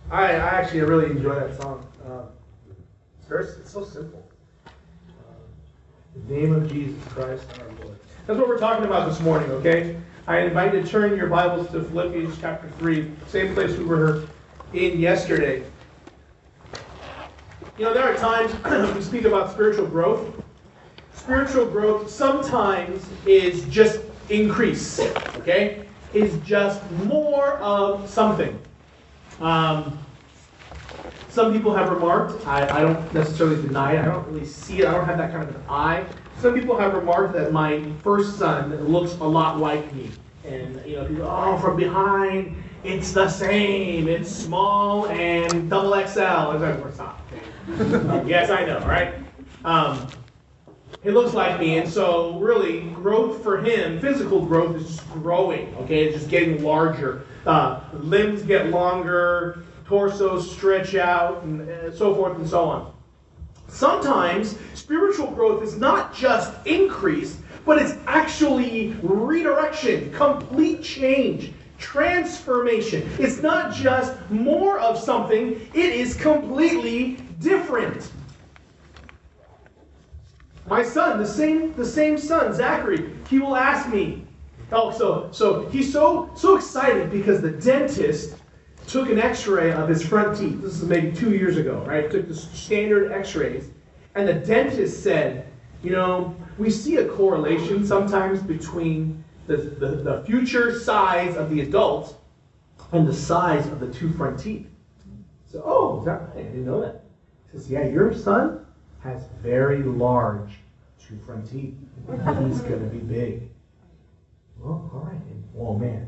I actually really enjoy that song. It's so simple. The name of Jesus Christ our Lord. That's what we're talking about this morning, okay? I invite you to turn your Bibles to Philippians chapter 3, same place we were in yesterday. You know, there are times we speak about spiritual growth. Spiritual growth sometimes is just increase, okay? Is just more of something. Some people have remarked, I don't necessarily deny it, I don't really see it, I don't have that kind of an eye. Some people have remarked that my first son looks a lot like me. And, you know, people, oh, from behind, it's the same. It's small and double XL. Of course not. Yes, I know, right? He looks like me, and so really, growth for him, physical growth, is just growing, okay? It's just getting larger. Limbs get longer, torsos stretch out, and so forth and so on. Sometimes spiritual growth is not just increase, but it's actually redirection, complete change, transformation. It's not just more of something, it is completely different. My son, the same son, Zachary, he will ask me. Oh, so he's so excited because the dentist took an x-ray of his front teeth. This is maybe 2 years ago, right? Took the standard x-rays. And the dentist said, you know, we see a correlation sometimes between the future size of the adult and the size of the two front teeth. So, oh, is that right? I didn't know that. He says, yeah, your son has very large two front teeth. He's going to be big. Well, all right. Oh, man.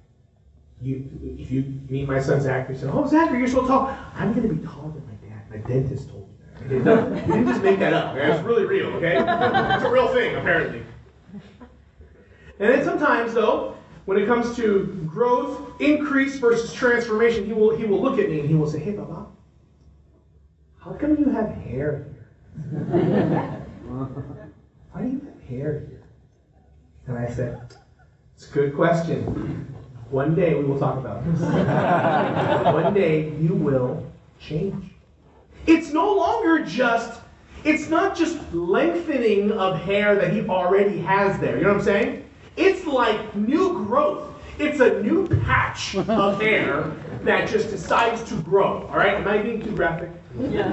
If you meet my son Zachary, you say, oh, Zachary, you're so tall. I'm going to be taller than my dad. My dentist told me that. He didn't just make that up. Okay? It's really real, okay? It's a real thing, apparently. And then sometimes, though, when it comes to growth, increase versus transformation, he will look at me and he will say, hey, Baba, how come you have hair here? Why do you have hair here? And I said, it's a good question. One day we will talk about this. One day you will change. It's no longer it's not just lengthening of hair that he already has there. You know what I'm saying? It's like new growth. It's a new patch of hair that just decides to grow. All right? Am I being too graphic? Yeah.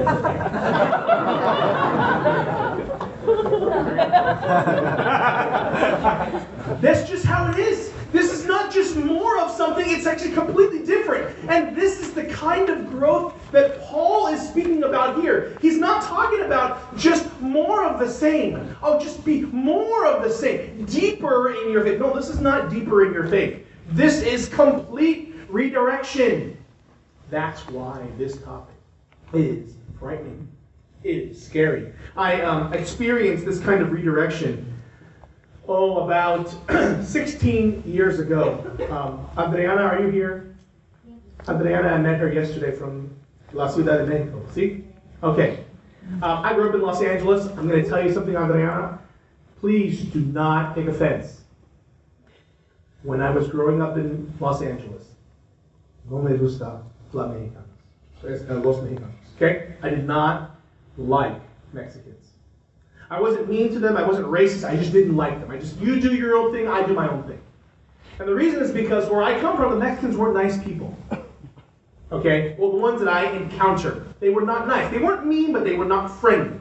That's just how it is. This is not just more of something, it's actually completely different. And this is the kind of growth that Paul is speaking about here. He's not talking about just more of the same. Oh, just be more of the same. Deeper in your faith. No, this is not deeper in your faith. This is complete redirection. That's why this topic is frightening. It is scary. I experienced this kind of redirection about 16 years ago. Adriana, are you here? Adriana, I met her yesterday from La Ciudad de Mexico. See? Okay. I grew up in Los Angeles. I'm going to tell you something, Adriana. Please do not take offense. When I was growing up in Los Angeles, no me gusta los mexicanos. Okay? I did not like Mexicans. I wasn't mean to them, I wasn't racist, I just didn't like them. You do your own thing, I do my own thing. And the reason is because where I come from, the Mexicans weren't nice people. Okay? Well, the ones that I encountered, they were not nice. They weren't mean, but they were not friendly.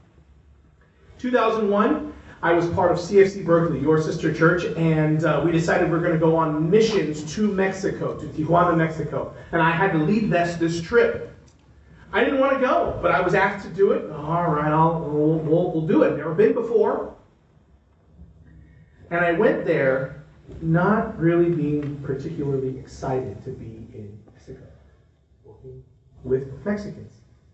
2001, I was part of CFC Berkeley, your sister church, and we decided we're going to go on missions to Mexico, to Tijuana, Mexico. And I had to lead this trip. I didn't want to go, but I was asked to do it. All right, we'll do it. Never been before. And I went there not really being particularly excited to be in Mexico, working with Mexicans.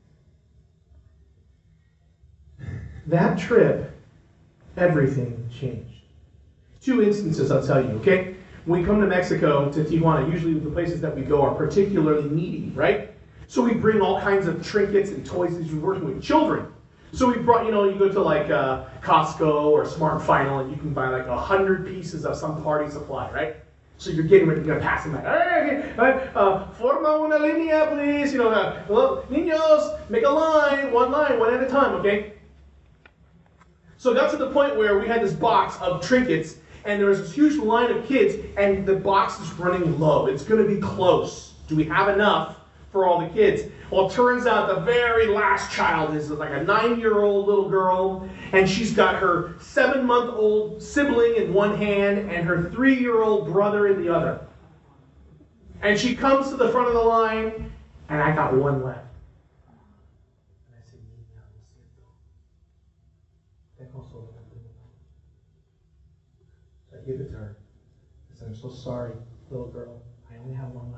That trip, everything changed. 2 instances I'll tell you, okay? When we come to Mexico, to Tijuana, usually the places that we go are particularly needy, right? So we bring all kinds of trinkets and toys as we're working with children. So we brought, you go to like Costco or Smart Final and you can buy like 100 pieces of some party supply, right? So you're getting ready, you're going to pass them back. Forma una línea, please. Niños, make a line, one at a time, okay? So it got to the point where we had this box of trinkets, and there was this huge line of kids, and the box is running low. It's going to be close. Do we have enough for all the kids? Well, it turns out the very last child is like a 9-year-old little girl, and she's got her 7-month-old sibling in one hand and her 3-year-old brother in the other. And she comes to the front of the line, and I got one left. And I said, Niña, lo siento. Te consuelo. So I give it to her. I said, I'm so sorry, little girl. I only have one left.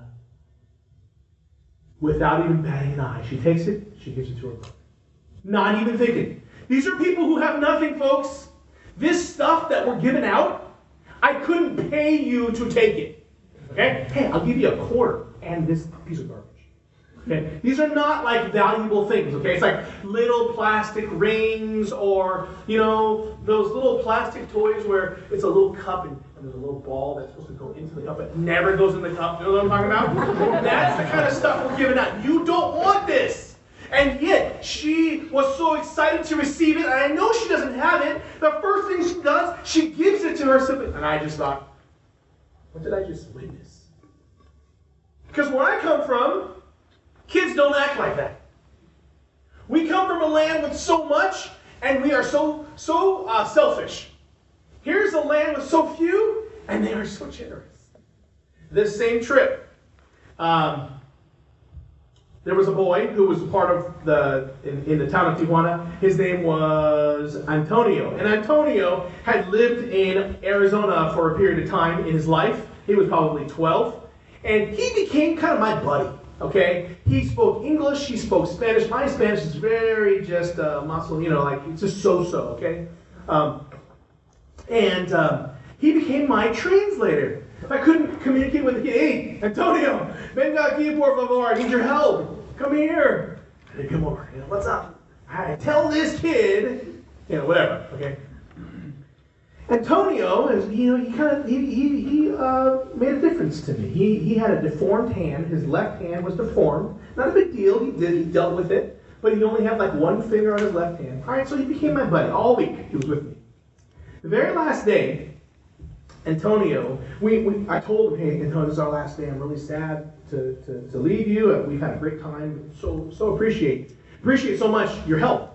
Without even batting an eye, she takes it, she gives it to her brother. Not even thinking. These are people who have nothing, folks. This stuff that we're giving out, I couldn't pay you to take it. Okay? Hey, I'll give you a quarter and this piece of garbage. Okay? These are not like valuable things, okay? It's like little plastic rings or, those little plastic toys where it's a little cup and there's a little ball that's supposed to go into the cup. It never goes in the cup. You know what I'm talking about? That's the kind of stuff we're giving out. You don't want this. And yet, she was so excited to receive it, and I know she doesn't have it. The first thing she does, she gives it to her sibling. And I just thought, what did I just witness? Because where I come from, kids don't act like that. We come from a land with so much, and we are so selfish. Here's a land with so few, and they are so generous. This same trip, there was a boy who was part of in the town of Tijuana. His name was Antonio. And Antonio had lived in Arizona for a period of time in his life. He was probably 12. And he became kind of my buddy. Okay? He spoke English, he spoke Spanish. My Spanish is very just muscle, like it's just so-so, okay? He became my translator. If I couldn't communicate with the kid, hey, Antonio, venga aquí por favor, I need your help. Come here. I said, come over. What's up? I tell this kid, whatever. Okay. Antonio is, he made a difference to me. He had a deformed hand. His left hand was deformed. Not a big deal. He dealt with it, but he only had like one finger on his left hand. All right, so he became my buddy all week. He was with me. The very last day, Antonio, I told him, hey, Antonio, this is our last day. I'm really sad to leave you. We've had a great time. So appreciate so much your help.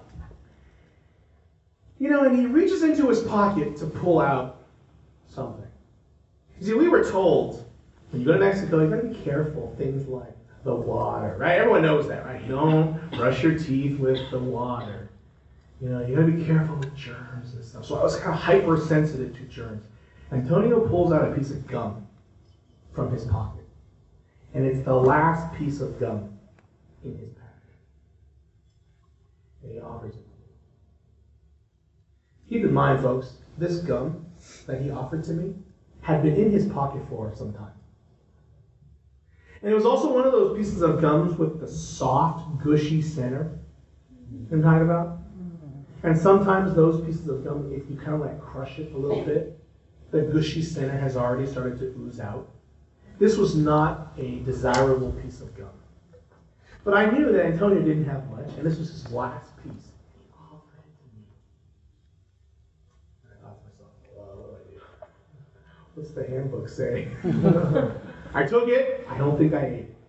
And he reaches into his pocket to pull out something. You see, we were told, when you go to Mexico, you got to be careful. Things like the water, right? Everyone knows that, right? You don't brush your teeth with the water. You got to be careful with germs and stuff. So I was kind of hypersensitive to germs. Antonio pulls out a piece of gum from his pocket. And it's the last piece of gum in his pack. And he offers it. Keep in mind, folks, this gum that he offered to me had been in his pocket for some time. And it was also one of those pieces of gums with the soft, gushy center. You know what I'm talking about? And sometimes those pieces of gum, if you kind of like crush it a little bit, the gushy center has already started to ooze out. This was not a desirable piece of gum. But I knew that Antonio didn't have much, and this was his last piece. He offered it to me. And I thought to myself, well, what do I do? What's the handbook say? I took it. I don't think I ate it.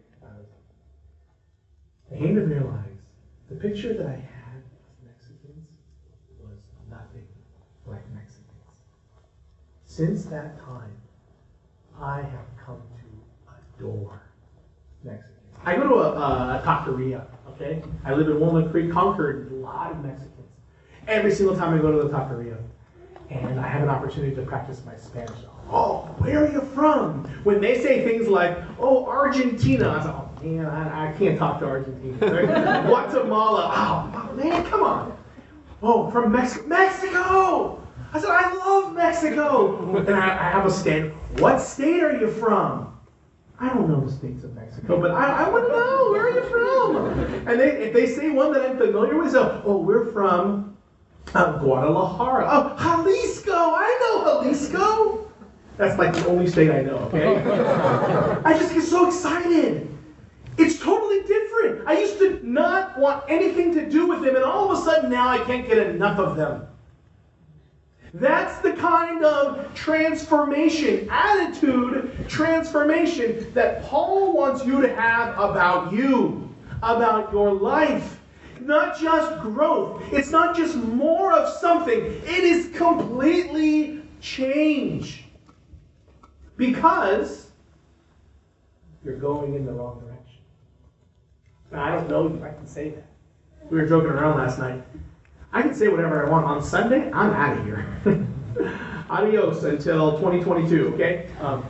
I came to realize the picture that I had of Mexicans was nothing like Mexicans. Since that time, I have come to adore Mexicans. I go to a taqueria, okay? I live in Walnut Creek, Concord, a lot of Mexicans. Every single time I go to the taqueria, and I have an opportunity to practice my Spanish. Oh, where are you from? When they say things like, oh, Argentina, I say, oh man, I can't talk to Argentina. Right? Guatemala, oh man, come on. Oh, from Mexico! I said, I love Mexico! And I have a stand. What state are you from? I don't know the states of Mexico, but I want to know, where are you from? And if they say one that I'm familiar with, so, oh, we're from Guadalajara. Oh, Jalisco! I know Jalisco! That's like the only state I know, okay? I just get so excited. It's totally different. I used to not want anything to do with them, and all of a sudden now I can't get enough of them. That's the kind of transformation, attitude transformation that Paul wants you to have about you, about your life. Not just growth. It's not just more of something. It is completely change. Because you're going in the wrong direction. Now, I don't know you. I can say that. We were joking around last night. I can say whatever I want. On Sunday, I'm out of here. Adios until 2022, okay? I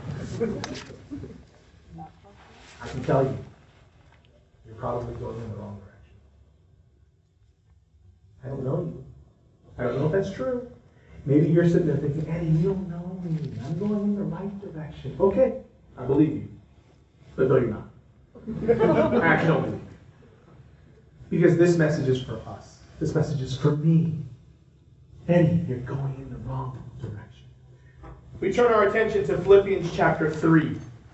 can tell you, you're probably going in the wrong direction. I don't know you. I don't know if that's true. Maybe you're sitting there thinking, Eddie, you don't know me. I'm going in the right direction. Okay, I believe you. But no, you're not. I actually don't believe you. Because this message is for us. This message is for me. Eddie, you're going in the wrong direction. We turn our attention to Philippians chapter 3.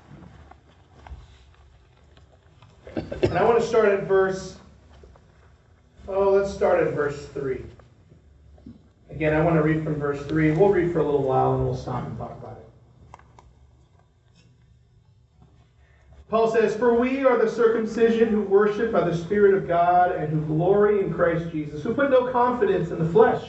And I want to start at let's start at verse 3. Again, I want to read from verse 3. We'll read for a little while and we'll stop and talk about it. Paul says, "For we are the circumcision who worship by the Spirit of God and who glory in Christ Jesus, who put no confidence in the flesh.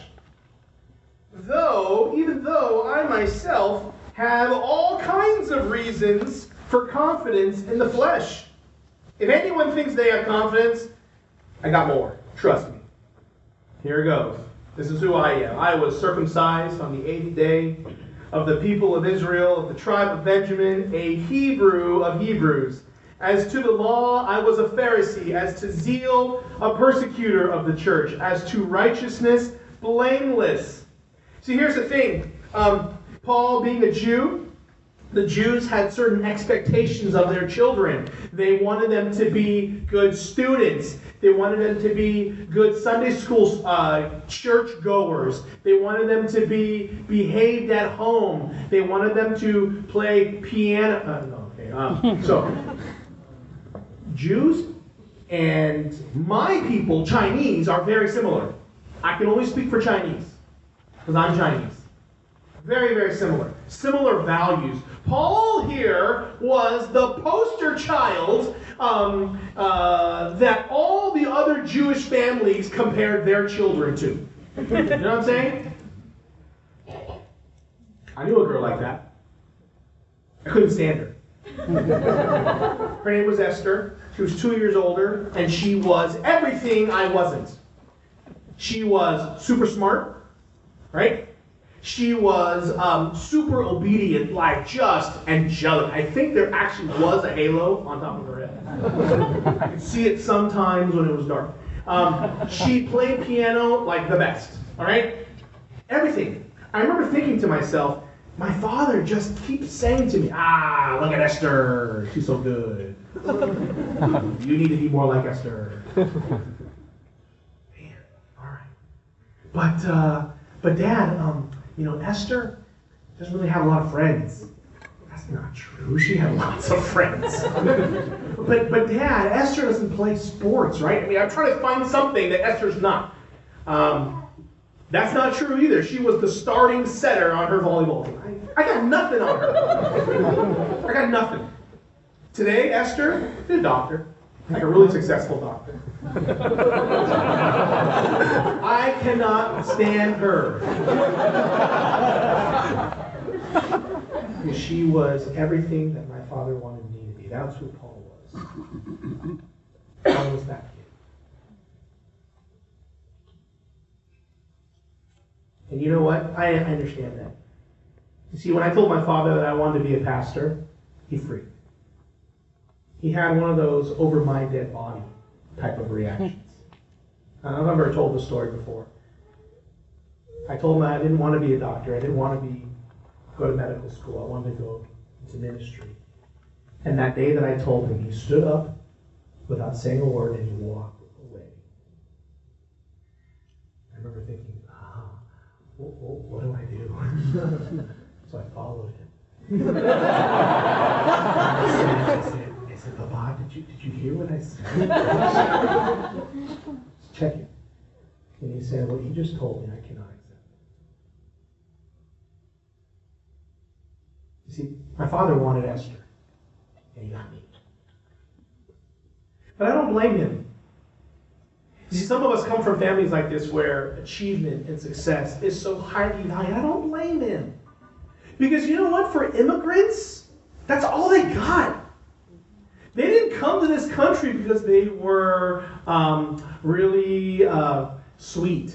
Even though I myself have all kinds of reasons for confidence in the flesh. If anyone thinks they have confidence, I got more. Trust me." Here it goes. This is who I am. I was circumcised on the 8th day of the people of Israel, of the tribe of Benjamin, a Hebrew of Hebrews. As to the law, I was a Pharisee. As to zeal, a persecutor of the church. As to righteousness, blameless. See, here's the thing. Paul, being a Jew, the Jews had certain expectations of their children. They wanted them to be good students. They wanted them to be good Sunday school church goers. They wanted them to be behaved at home. They wanted them to play piano. Jews and my people, Chinese, are very similar. I can only speak for Chinese because I'm Chinese. Very, very similar. Similar values. Paul here was the poster child that all the other Jewish families compared their children to. You know what I'm saying? I knew a girl like that. I couldn't stand her. Her name was Esther. She was 2 years older, and she was everything I wasn't. She was super smart, right? She was super obedient, like just angelic. I think there actually was a halo on top of her head. I could see it sometimes when it was dark. She played piano like the best, all right? Everything. I remember thinking to myself, my father just keeps saying to me, look at Esther. She's so good. You need to be more like Esther. Man, all right. But Dad, Esther doesn't really have a lot of friends. That's not true. She had lots of friends. but Dad, Esther doesn't play sports, right? I mean, I'm trying to find something that Esther's not. That's not true either. She was the starting setter on her volleyball team. I got nothing on her. I got nothing. Today, Esther is a doctor. Like a really successful doctor. I cannot stand her. Because she was everything that my father wanted me to be. That's who Paul was. Paul was that kid. And you know what? I understand that. You see, when I told my father that I wanted to be a pastor, he freaked. He had one of those over my dead body type of reactions. I remember I told the story before. I told him I didn't want to be a doctor. I didn't want to go to medical school. I wanted to go into ministry. And that day that I told him, he stood up without saying a word and he walked away. I remember thinking, what do I do? So I followed him. I said, Baba, did you hear what I said? Check it. And he said, what you just told me, I cannot accept. You see, my father wanted Esther, and he got me. But I don't blame him. You see, some of us come from families like this where achievement and success is so highly valued. I don't blame him. Because you know what? For immigrants, that's all they got. They didn't come to this country because they were really sweet.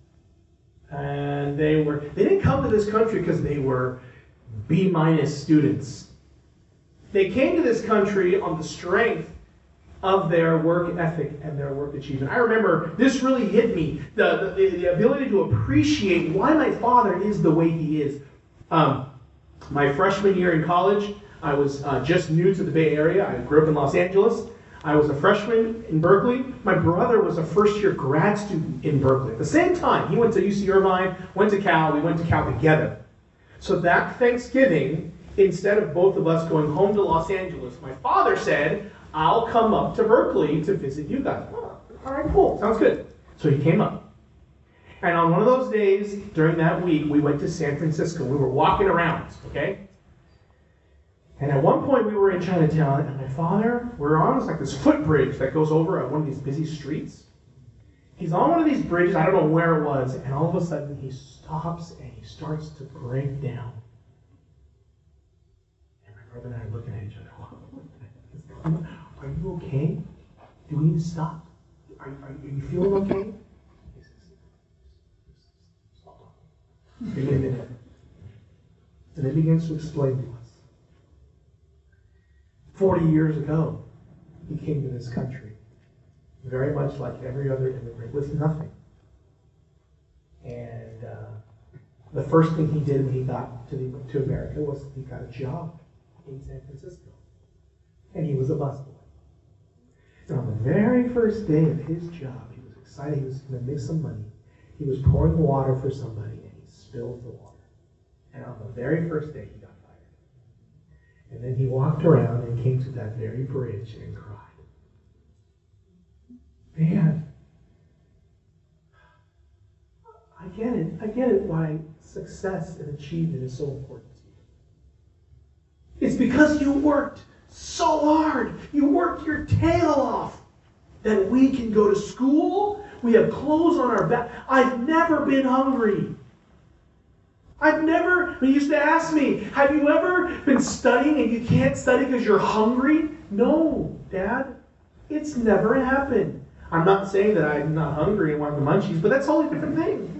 And they didn't come to this country because they were B- students. They came to this country on the strength of their work ethic and their work achievement. I remember this really hit me, the ability to appreciate why my father is the way he is. My freshman year in college, I was just new to the Bay Area. I grew up in Los Angeles. I was a freshman in Berkeley. My brother was a first-year grad student in Berkeley. At the same time, he went to UC Irvine, went to Cal. We went to Cal together. So that Thanksgiving, instead of both of us going home to Los Angeles, my father said, I'll come up to Berkeley to visit you guys. Oh, all right, cool. Sounds good. So he came up. And on one of those days during that week, we went to San Francisco. We were walking around, okay? And at one point, we were in Chinatown, and my father, we're on this footbridge that goes over one of these busy streets. He's on one of these bridges, I don't know where it was, and all of a sudden he stops and he starts to break down. And my brother and I are looking at each other. Are you okay? Do we need to stop? Are you feeling okay? He says, stop. Give me a minute. And then he begins to explain to us. 40 years ago, he came to this country, very much like every other immigrant, with nothing. And the first thing he did when he got to America was he got a job in San Francisco. And he was a busboy. And on the very first day of his job, he was excited. He was going to make some money. He was pouring water for somebody, and he spilled the water. And on the very first day, he got fired. And then he walked around and came to that very bridge and cried. Man, I get it. I get it why success and achievement is so important to you. It's because you worked so hard. You worked your tail off that we can go to school. We have clothes on our back. I've never been hungry. They used to ask me, have you ever been studying and you can't study because you're hungry? No, Dad. It's never happened. I'm not saying that I'm not hungry and want the munchies, but that's a wholly different thing.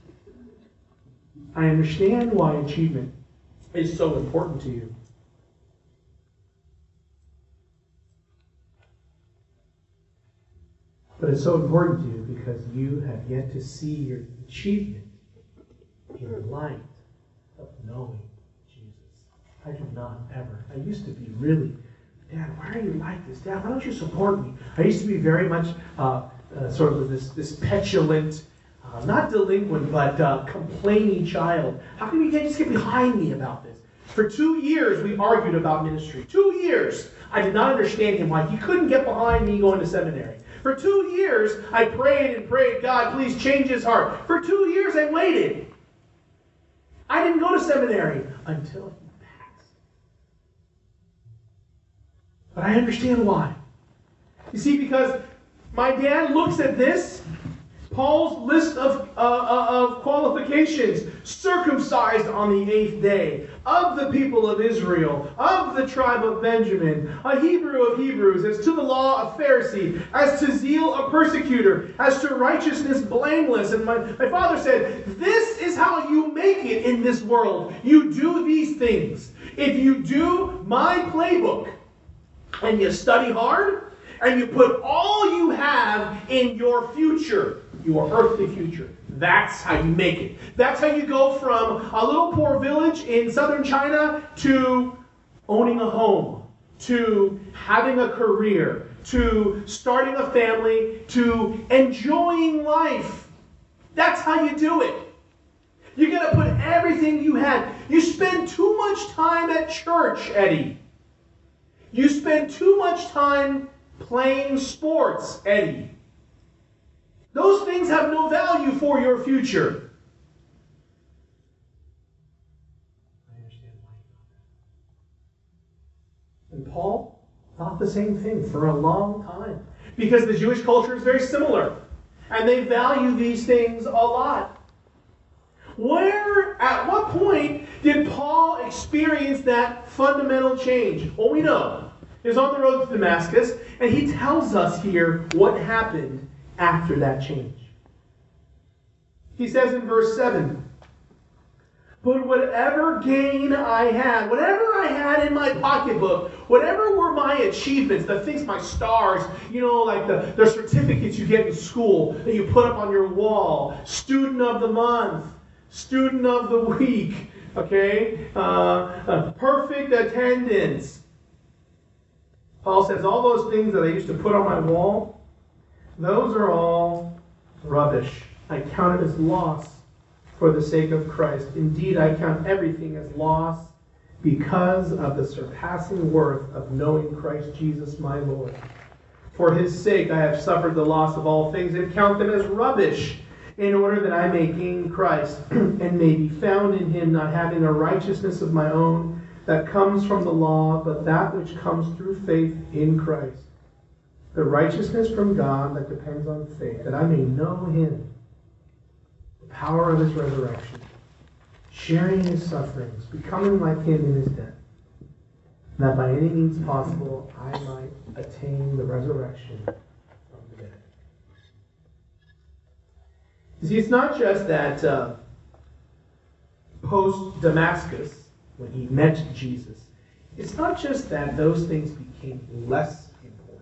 I understand why achievement is so important to you. But it's so important to you because you have yet to see your achievement in the light of knowing Jesus. I do not ever. I used to be really, Dad, why are you like this? Dad, why don't you support me? I used to be very much sort of this petulant, not delinquent, but complaining child. How come you can't just get behind me about this? For 2 years, we argued about ministry. 2 years. I did not understand him why he couldn't get behind me going to seminary. For 2 years, I prayed and prayed, God, please change his heart. For 2 years, I waited. I didn't go to seminary until he passed. But I understand why. You see, because my dad looks at this, Paul's list of qualifications: circumcised on the 8th day, of the people of Israel, of the tribe of Benjamin, a Hebrew of Hebrews, as to the law a Pharisee, as to zeal a persecutor, as to righteousness blameless. And my father said, this is how you make it in this world. You do these things. If you do my playbook, and you study hard, and you put all you have in your future, your earthly future, that's how you make it. That's how you go from a little poor village in southern China to owning a home, to having a career, to starting a family, to enjoying life. That's how you do it. You're going to put everything you had. You spend too much time at church, Eddie. You spend too much time playing sports, Eddie. Those things have no value for your future. I understand why you thought that. And Paul thought the same thing for a long time. Because the Jewish culture is very similar. And they value these things a lot. At what point did Paul experience that fundamental change? Well, we know. He was on the road to Damascus, and he tells us here what happened after that change. He says in verse 7, "But whatever gain I had, whatever I had in my pocketbook, whatever were my achievements, the things, my stars, like the certificates you get in school that you put up on your wall, student of the month, student of the week, okay, perfect attendance." Paul says all those things that I used to put on my wall, those are all rubbish. I count it as loss for the sake of Christ. Indeed, I count everything as loss because of the surpassing worth of knowing Christ Jesus my Lord. For his sake I have suffered the loss of all things and count them as rubbish, in order that I may gain Christ and may be found in him, not having a righteousness of my own that comes from the law, but that which comes through faith in Christ. The righteousness from God that depends on faith, that I may know him, the power of his resurrection, sharing his sufferings, becoming like him in his death, and that by any means possible I might attain the resurrection from the dead. You see, it's not just that post-Damascus, when he met Jesus, it's not just that those things became less important.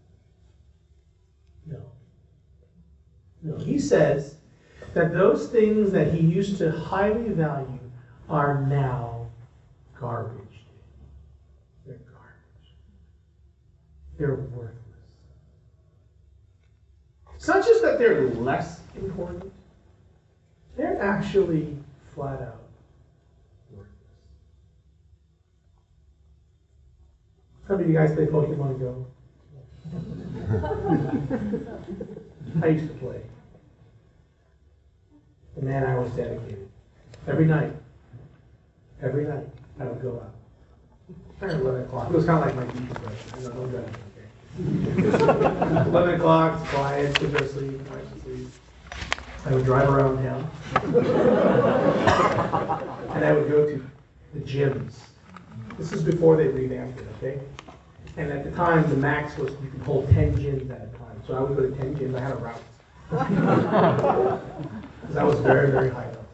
No, he says that those things that he used to highly value are now garbage. They're garbage. They're worthless. It's not just that they're less important. They're actually flat out worthless. How many of you guys play Pokemon Go? I used to play. And man, I was dedicated. Every night, I would go out. At 11 o'clock. It was kind of like my decompression. Don't judge me, okay? 11 o'clock, it's quiet, kids are asleep, wife's asleep. I would drive around town. And I would go to the gyms. This is before they revamped it, okay? And at the time, the max was you could hold 10 gyms at a time. So I would go to 10 gyms. I had a route. Because I was very, very high up.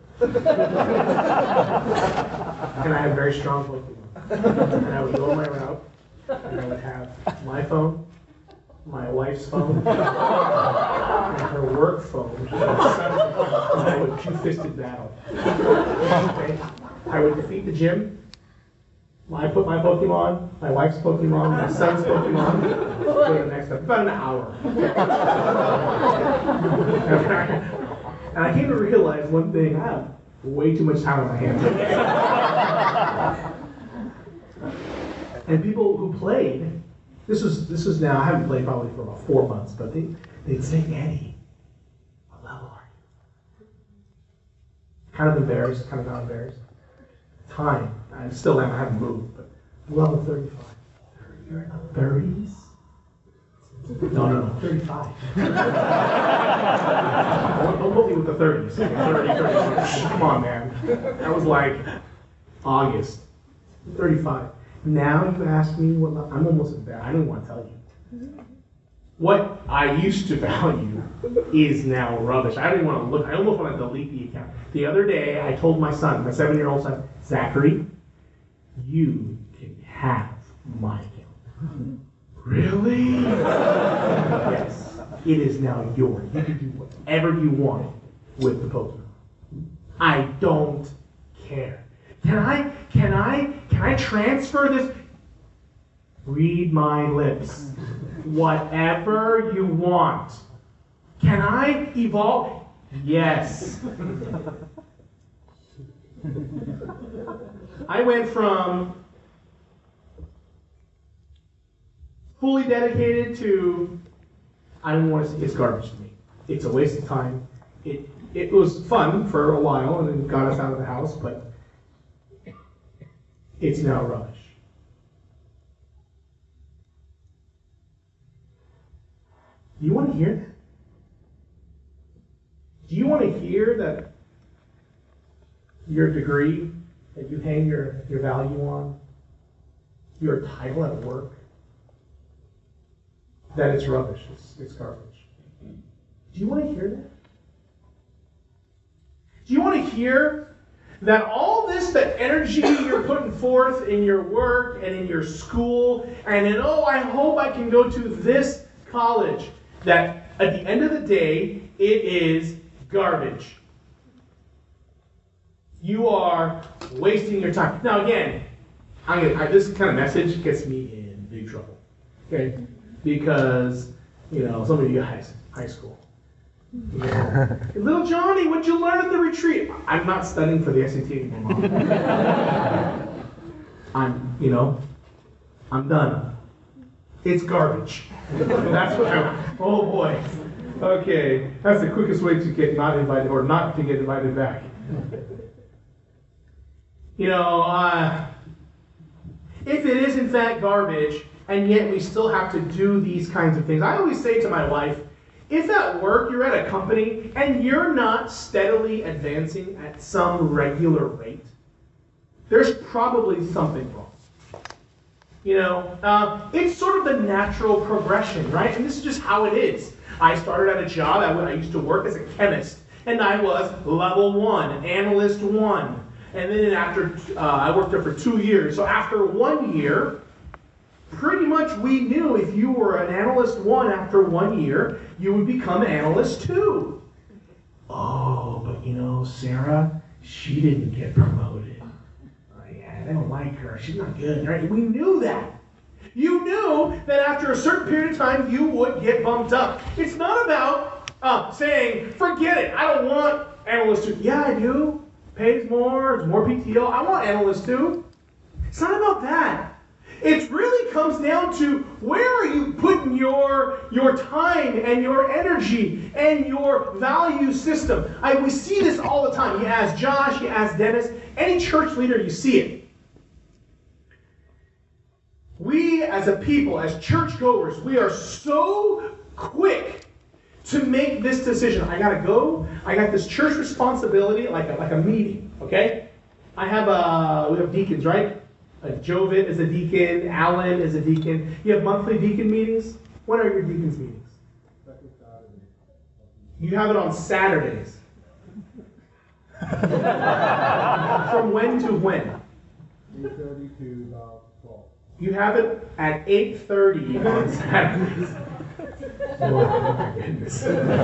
And I had very strong Pokemon. And I would go on my route, and I would have my phone, my wife's phone, and her work phone, and I would two-fisted battle. Okay? I would defeat the gym. I put my Pokemon, my wife's Pokemon, my son's Pokemon, go to the next step. About an hour. And I came to realize one thing: I have way too much time on my hands. And people who played, this was now, I haven't played probably for about 4 months, but they'd say, "Eddie, what level are you?" Kind of embarrassed, kind of not embarrassed. Time. I still am, I haven't moved, but level 35. You're in the 30s? No, 35. Don't put me with the 30s. 30. Come on, man. That was like August. 35. Now you ask me what level, I'm almost embarrassed. I don't want to tell you. What I used to value is now rubbish. I don't even want to look. I almost want to delete the account. The other day, I told my son, my 7-year-old son, Zachary, you can have my account. Really? Yes. It is now yours. You can do whatever you want with the Pokemon. I don't care. Can I transfer this? Read my lips. Whatever you want. Can I evolve? Yes. I went from fully dedicated to, I don't want to see, it's garbage to me. It's a waste of time. It was fun for a while and then got us out of the house, but it's now rubbish. Do you want to hear that? Do you want to hear that your degree that you hang your value on, your title at work, that it's rubbish, it's garbage? Do you want to hear that? Do you want to hear that all this, the energy you're putting forth in your work and in your school, and in, oh, I hope I can go to this college, that at the end of the day, it is garbage. You are wasting your time. Now again, this kind of message gets me in big trouble. Okay? Because, some of you guys, high school. Little Johnny, what'd you learn at the retreat? I'm not studying for the SAT anymore, Mom. I'm done. It's garbage. That's what oh boy. Okay, that's the quickest way to get not invited, or not to get invited back. If it is in fact garbage, and yet we still have to do these kinds of things, I always say to my wife, if at work you're at a company and you're not steadily advancing at some regular rate, there's probably something wrong. It's sort of the natural progression, right? And this is just how it is. I started at a job when I used to work as a chemist, and I was level 1, analyst 1. And then after, I worked there for 2 years. So after 1 year, pretty much we knew if you were an analyst 1 after 1 year, you would become analyst 2. Oh, but Sarah, she didn't get promoted. Oh, yeah, they don't like her. She's not good, right? We knew that. You knew that after a certain period of time, you would get bumped up. It's not about saying, forget it, I don't want analyst 2. Yeah, I do. Pays more, it's more PTO. I want analyst 2. It's not about that. It really comes down to where are you putting your time and your energy and your value system. We see this all the time. You ask Josh, you ask Dennis, any church leader, you see it. We as a people, as churchgoers, we are so quick to make this decision. I gotta go. I got this church responsibility, like a meeting. Okay, we have deacons, right? Jovit is a deacon. Alan is a deacon. You have monthly deacon meetings. When are your deacons meetings? You have it on Saturdays. From when to when? 8:30 to about 12. You have it at 8:30 on Saturdays. Oh my goodness.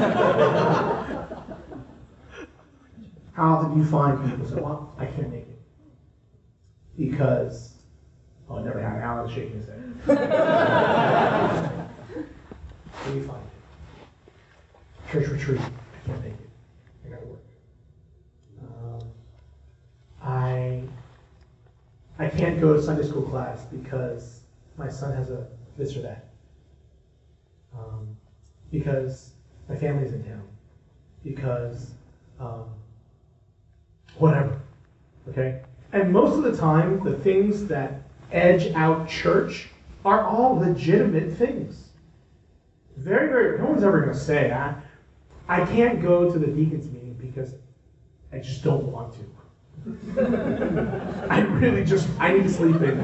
How often do you find people say, well, I can't make it? Because, never happened. Alan's shaking his head. What do you find? Church retreat. I can't make it. I gotta work. I can't go to Sunday school class because my son has a this or that. Because my family's in town. Because whatever. Okay? And most of the time, the things that edge out church are all legitimate things. Very, very, no one's ever going to say, I can't go to the deacons meeting because I just don't want to. I need to sleep in.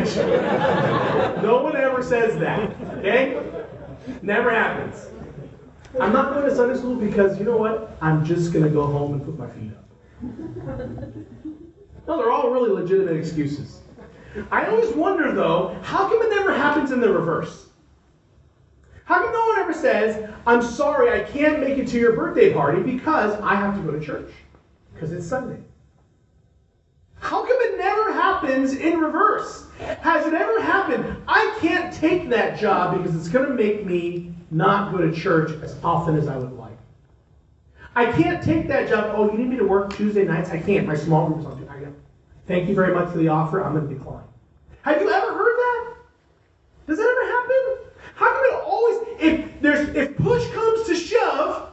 No one ever says that, okay? Never happens. I'm not going to Sunday school because, you know what? I'm just going to go home and put my feet up. No, they're all really legitimate excuses. I always wonder, though, how come it never happens in the reverse? How come no one ever says, I'm sorry, I can't make it to your birthday party because I have to go to church? Because it's Sunday. How come it never happens in reverse? Has it ever happened? I can't take that job because it's going to make me not go to church as often as I would like. I can't take that job. Oh, you need me to work Tuesday nights? I can't. My small group is on Tuesday. Thank you very much for the offer. I'm going to decline. Have you ever heard that? Does that ever happen? How come it always, if push comes to shove,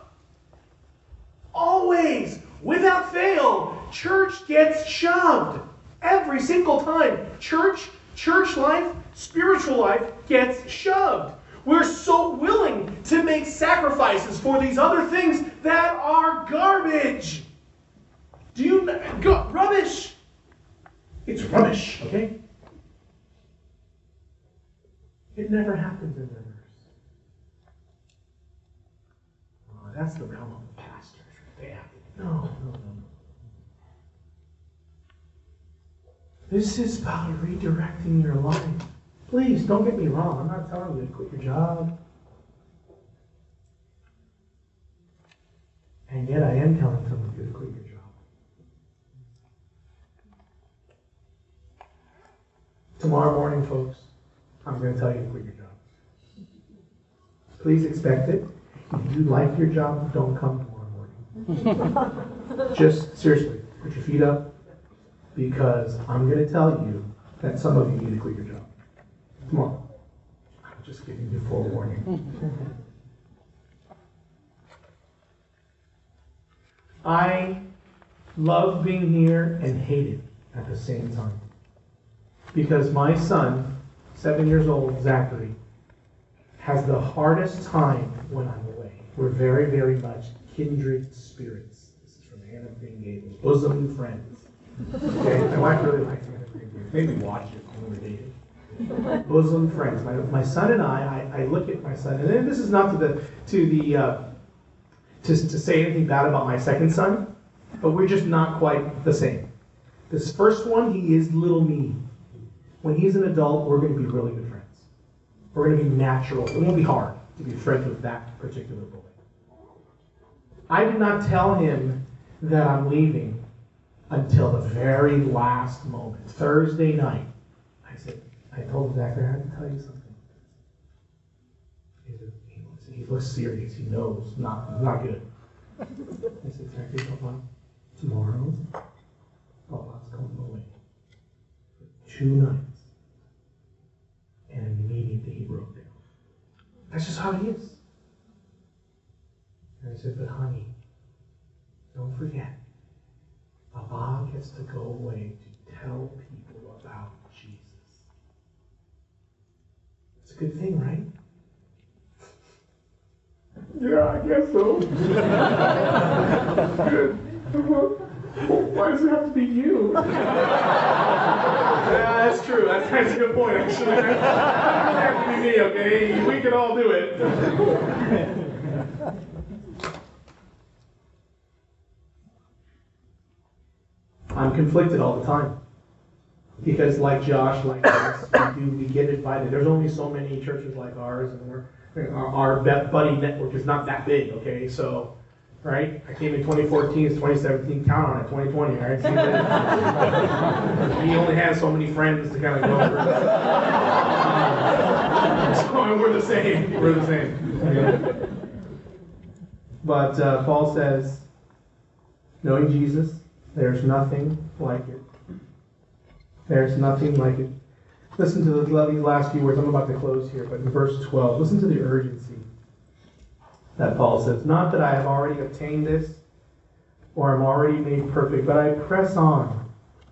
always, without fail, church gets shoved. Every single time. Church life, spiritual life gets shoved. We're so willing to make sacrifices for these other things that are garbage. Rubbish. It's rubbish, okay? It never happens in reverse. Oh, that's the realm of the pastors. No. This is about redirecting your life. Please, don't get me wrong. I'm not telling you to quit your job. And yet I am telling some of you to quit your job. Tomorrow morning, folks, I'm going to tell you to quit your job. Please expect it. If you like your job, don't come tomorrow morning. Just, seriously, put your feet up, because I'm going to tell you that some of you need to quit your job. Tomorrow. I'm just giving you forewarning. I love being here and hate it at the same time. Because my son, 7 years old, Zachary, has the hardest time when I'm away. We're very, very much kindred spirits. This is from Anne of Green Gables. Bosom friends. Okay? My wife really likes Anne of Green Gables. Maybe watch it when we're dating. Bosom friends. My son and I look at my son, and then this is not to say anything bad about my second son, but we're just not quite the same. This first one, he is little me. When he's an adult, we're going to be really good friends. We're going to be natural. It won't be hard to be friends with that particular boy. I did not tell him that I'm leaving until the very last moment. Thursday night, I told Zachary, I have to tell you something. He looks serious. He knows. Not good. I said, Zachary, tomorrow, Papa's going away for 2 nights. And immediately he broke down. That's just how he is. And I said, but honey, don't forget, Papa gets to go away to tell people about Jesus. It's a good thing, right? Yeah, I guess so. Good. Why does it have to be you? Yeah, that's true. That's a good point, actually. It doesn't have to be me, okay? We can all do it. I'm conflicted all the time. Because like Josh, like us, we get invited. There's only so many churches like ours, and our buddy network is not that big, okay? So, right? I came in 2014, it's 2017, count on it, 2020, right? He only has so many friends to kind of go over. So we're the same. Okay? But Paul says, knowing Jesus, there's nothing like it. There's nothing like it. Listen to these last few words. I'm about to close here, but in verse 12, listen to the urgency that Paul says. Not that I have already obtained this, or am already made perfect, but I press on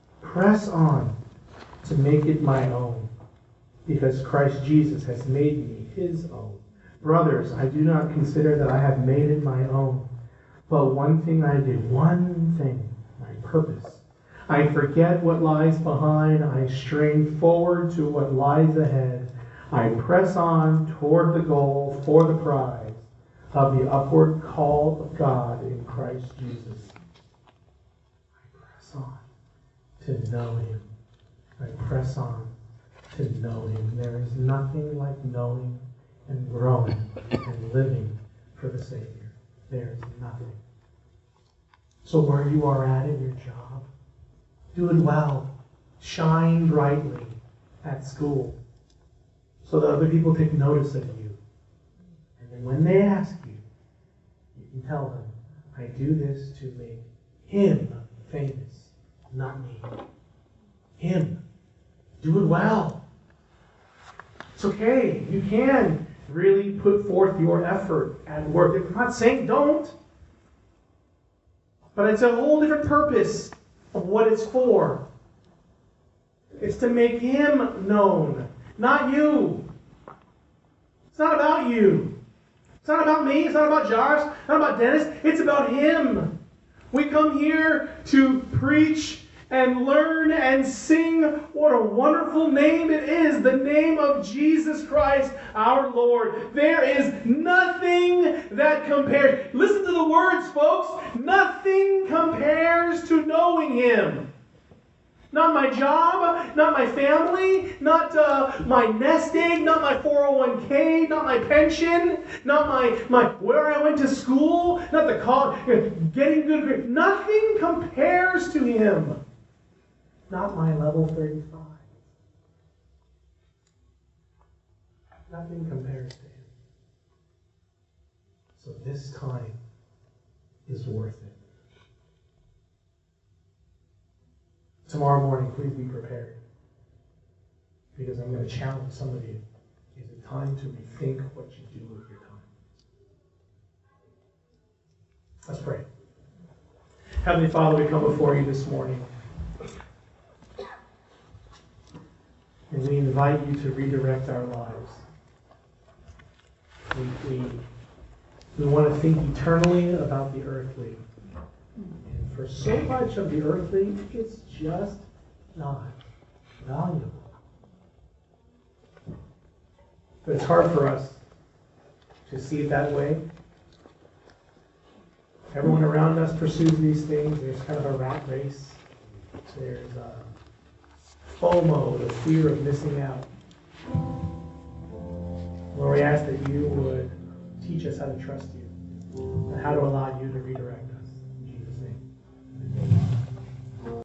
to make it my own, because Christ Jesus has made me his own. Brothers, I do not consider that I have made it my own, but one thing I do, one thing, my purpose. I forget what lies behind. I strain forward to what lies ahead. I press on toward the goal for the prize of the upward call of God in Christ Jesus. I press on to know him. I press on to know him. There is nothing like knowing and growing and living for the Savior. There is nothing. So where you are at in your job, do it well. Shine brightly at school so that other people take notice of you. And then when they ask you, you can tell them, I do this to make Him famous, not me. Him. Do it well. It's okay. You can really put forth your effort at work. I'm not saying don't. But it's a whole different purpose of what it's for. It's to make Him known, not you. It's not about you. It's not about me. It's not about Josh. It's not about Dennis. It's about Him. We come here to preach and learn and sing. What a wonderful name it is, the name of Jesus Christ, our Lord. There is nothing that compares. Listen to the words, folks. Nothing compares to knowing Him. Not my job, not my family, not my nest egg, not my 401k, not my pension, not my where I went to school, not the college, getting good grades. Nothing compares to Him. Not my level 35. Nothing compares to Him. So this time is worth it. Tomorrow morning, please be prepared. Because I'm going to challenge some of you. Is it time to rethink what you do with your time? Let's pray. Heavenly Father, we come before you this morning. And we invite you to redirect our lives. We want to think eternally about the earthly. And for so much of the earthly, it's just not valuable. But it's hard for us to see it that way. Everyone around us pursues these things. There's kind of a rat race. There's FOMO, the fear of missing out. Lord, we ask that you would teach us how to trust you and how to allow